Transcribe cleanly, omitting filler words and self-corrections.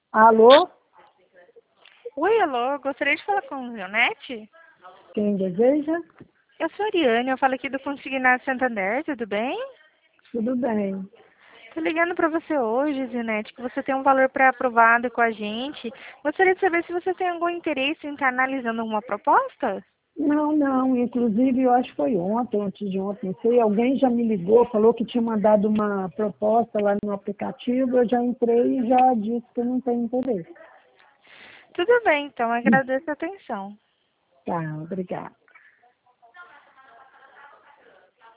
Alô? Oi, alô, gostaria de falar com o Leonete? Quem deseja? Eu sou a Ariane, eu falo aqui do Consignado Santander, tudo bem? Tudo bem. Tô ligando para você hoje, Leonete, que você tem um valor pré-aprovado com a gente. Gostaria de saber se você tem algum interesse em estar analisando alguma proposta? Não, não. Inclusive, eu acho que foi ontem, antes de ontem, não sei. Alguém já me ligou, falou que tinha mandado uma proposta lá no aplicativo. Eu já entrei e já disse que eu não tenho interesse. Tudo bem, então, agradeço a atenção. Tá, obrigada.